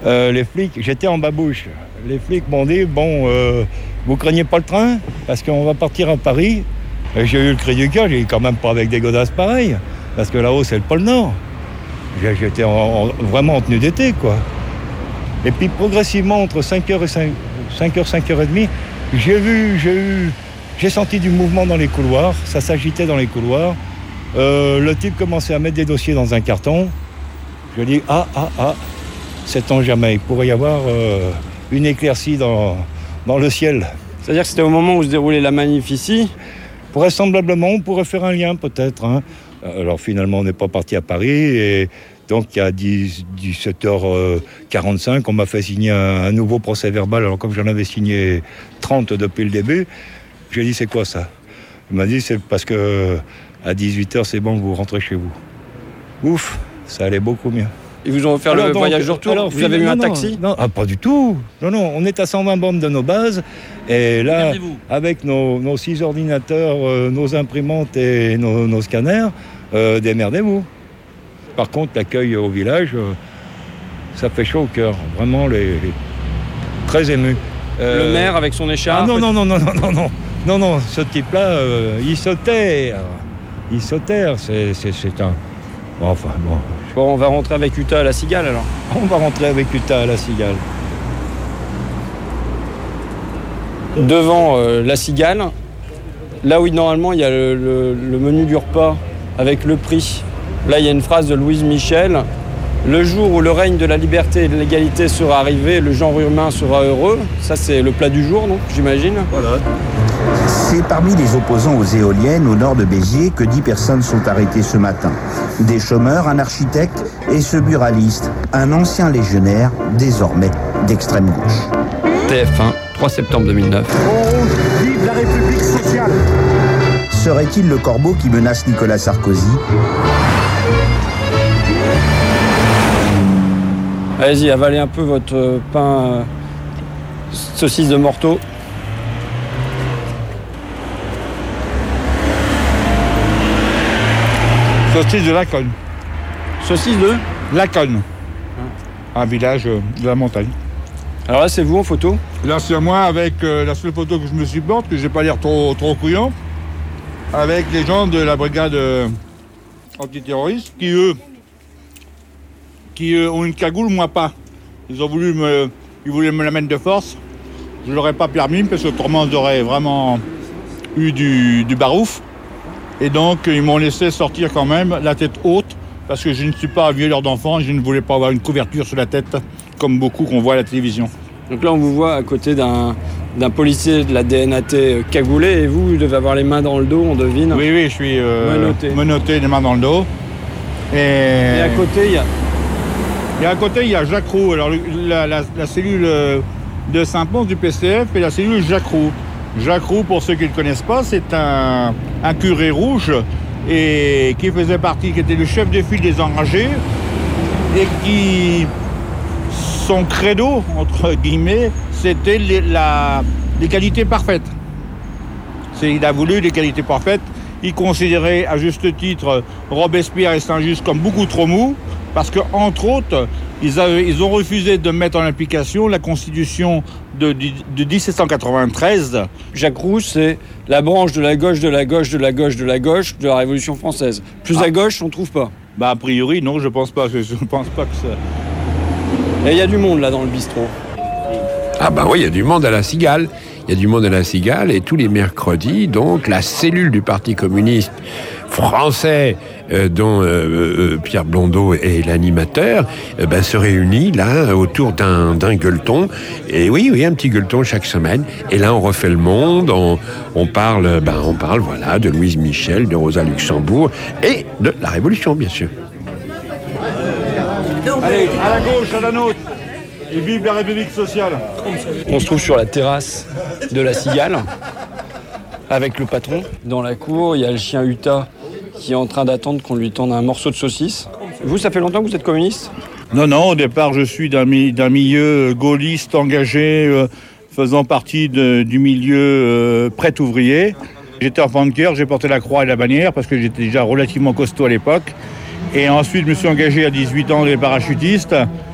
Les flics, j'étais en babouche. Les flics m'ont dit, vous craignez pas le train parce qu'on va partir à Paris. Et j'ai eu le cri du cœur, j'ai dit quand même pas avec des godasses pareilles, parce que là-haut c'est le pôle Nord. J'étais vraiment en tenue d'été, quoi. Et puis progressivement, entre 5h et 5h30, j'ai senti du mouvement dans les couloirs, ça s'agitait dans les couloirs. Le type commençait à mettre des dossiers dans un carton. Je dis, sait-on jamais, il pourrait y avoir une éclaircie dans le ciel. C'est-à-dire que c'était au moment où se déroulait la manif ici ? Vraisemblablement, on pourrait faire un lien peut-être. Alors finalement, on n'est pas parti à Paris et donc à 17h45, on m'a fait signer un nouveau procès-verbal. Alors comme j'en avais signé 30 depuis le début, j'ai dit c'est quoi ça ? Il m'a dit c'est parce que à 18h c'est bon, vous rentrez chez vous. Ouf, ça allait beaucoup mieux. Ils vous ont offert le voyage de retour ? Vous avez eu un taxi ? Non, pas du tout. Non, on est à 120 bornes de nos bases. Et là, avec nos 6 ordinateurs, nos imprimantes et nos scanners, démerdez-vous. Par contre, l'accueil au village, ça fait chaud au cœur. Vraiment, très ému. Le maire avec son écharpe ? Non, ce type-là, il sautait. C'est un... Bon. Bon, on va rentrer avec Uta à la Cigale, alors. On va rentrer avec Uta à la Cigale. Devant la Cigale, là où normalement il y a le menu du repas avec le prix. Là, il y a une phrase de Louise Michel. Le jour où le règne de la liberté et de l'égalité sera arrivé, le genre humain sera heureux. Ça, c'est le plat du jour, donc, j'imagine. Voilà. C'est parmi les opposants aux éoliennes au nord de Béziers que 10 personnes sont arrêtées ce matin. Des chômeurs, un architecte et ce buraliste, un ancien légionnaire, désormais d'extrême gauche. TF1, 3 septembre 2009. Vive la République sociale! Serait-il le corbeau qui menace Nicolas Sarkozy ? Allez-y, avalez un peu votre pain saucisse de Morteau. Saucisse de Laconne. Saucisse de Laconne. Un village de la montagne. Alors là, c'est vous en photo ? Là, c'est moi avec la seule photo que je me supporte, que j'ai pas l'air trop couillant, avec les gens de la brigade antiterroriste qui, eux, ont une cagoule, moi pas. Ils voulaient me la mettre de force. Je leur ai pas permis parce que autrement j'aurais vraiment eu du barouf. Et donc, ils m'ont laissé sortir quand même, la tête haute, parce que je ne suis pas un violeur d'enfants, je ne voulais pas avoir une couverture sur la tête, comme beaucoup qu'on voit à la télévision. Donc là, on vous voit à côté d'un policier de la DNAT cagoulé, et vous devez avoir les mains dans le dos, on devine. Oui, je suis menotté, les mains dans le dos. Et à côté, il y a... Et à côté, il y a Jacques Roux, alors la cellule de Saint-Pons du PCF et la cellule Jacques Roux. Jacques Roux, pour ceux qui ne le connaissent pas, c'est un curé rouge et qui était le chef de file des enragés et qui, son credo, entre guillemets, c'était l'égalité parfaite. Il a voulu l'égalité parfaite. Il considérait à juste titre Robespierre et Saint-Just comme beaucoup trop mous parce que, entre autres, ils ont refusé de mettre en application la Constitution de 1793. Jacques Roux, c'est la branche de la gauche, de la gauche, de la gauche, de la gauche de la Révolution française. Plus à gauche, on ne trouve pas. A priori, non, je pense pas que ça... Et il y a du monde, là, dans le bistrot. Oui, il y a du monde à la Cigale. Il y a du monde à la Cigale et tous les mercredis, donc, la cellule du Parti communiste français dont Pierre Blondeau est l'animateur, se réunit là autour d'un gueuleton. Et oui, un petit gueuleton chaque semaine. Et là, on refait le monde, on parle voilà, de Louise Michel, de Rosa Luxembourg et de la Révolution, bien sûr. Allez, à la gauche, à la nôtre. Et vive la République sociale. On se trouve sur la terrasse de la Cigale avec le patron. Dans la cour, il y a le chien Uta qui est en train d'attendre qu'on lui tende un morceau de saucisse. Vous, ça fait longtemps que vous êtes communiste ? Non, au départ, je suis d'un milieu gaulliste engagé, faisant partie du milieu prêt ouvrier. J'étais enfant de cœur, j'ai porté la croix et la bannière parce que j'étais déjà relativement costaud à l'époque. Et ensuite, je me suis engagé à 18 ans dans les parachutistes.